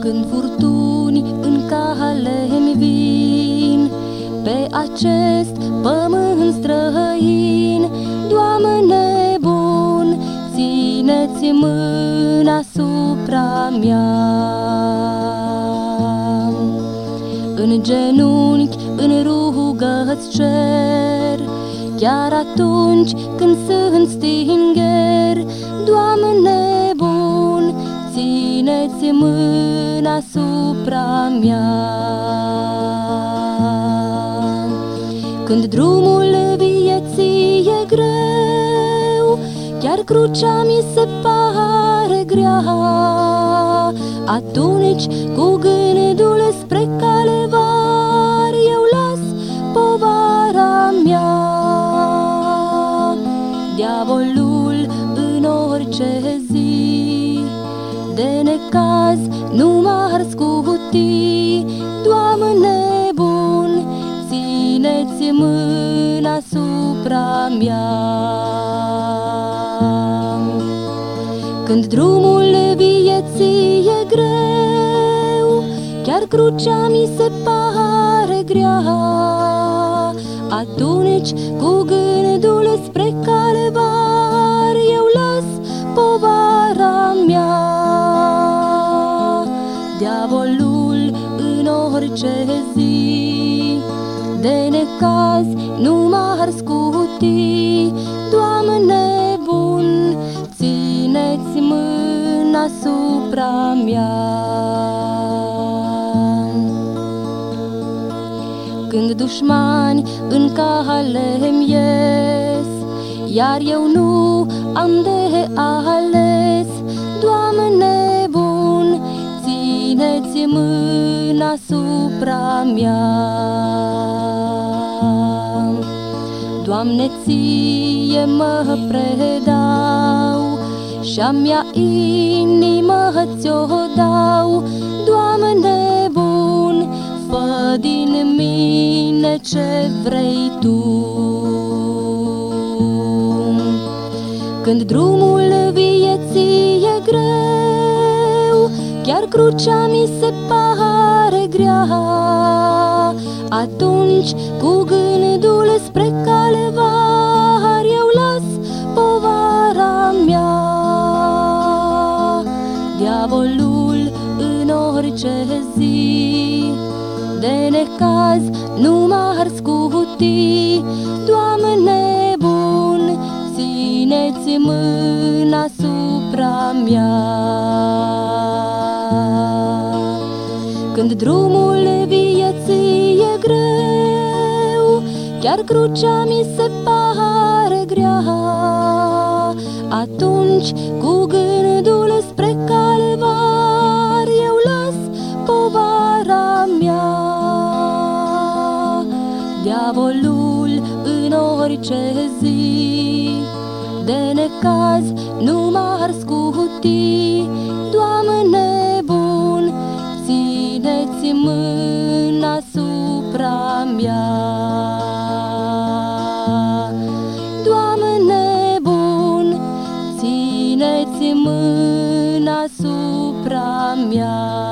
Când furtuni în cale-mi vin pe acest pământ străin, Doamne bun, ține-ți mâna asupra mea. În genunchi, în rugă-ți cer, chiar atunci când sunt stingher, Doamne bun, ține-ți mâna asupra mea. Când drumul vieții e greu, chiar crucea mi se pare grea, atunci cu gândul spre calvar eu las povara mea. Diavolul în orice zi de necaz nu m-ar scuti, Doamne bun, ține-ți mâna asupra mea. Când drumul vieții e greu, chiar crucea mi se pare grea, atunci cu gândul spre calvar eu las povara mea. Diavolul în orice zi de necaz nu m-ar scuti, Doamne bun, ține-ți mâna asupra mea. Când dușmani în cale-mi ies, iar eu nu am de ales, Doamne bun, ține-ți mâna asupra mea. Doamne, ție mă predau și-a mea inimă ți-o dau, Doamne bun, fă din mine ce vrei Tu. Când drumul vieții e greu, chiar crucea mi se pare grea, atunci cu gândul spre calvar eu las povara mea. Diavolul în orice zi de necaz nu m-ar scuti, Doamne bun, ține-ți mâna asupra mea. Când drumul vieții e greu, chiar crucea mi se pare grea, atunci cu gândul spre calvar eu las povara mea. Diavolul în orice zi de necaz nu m-ar scuti, Doamne bun, ține-ți mâna asupra mea. Doamne bun, ține-ți mâna asupra mea.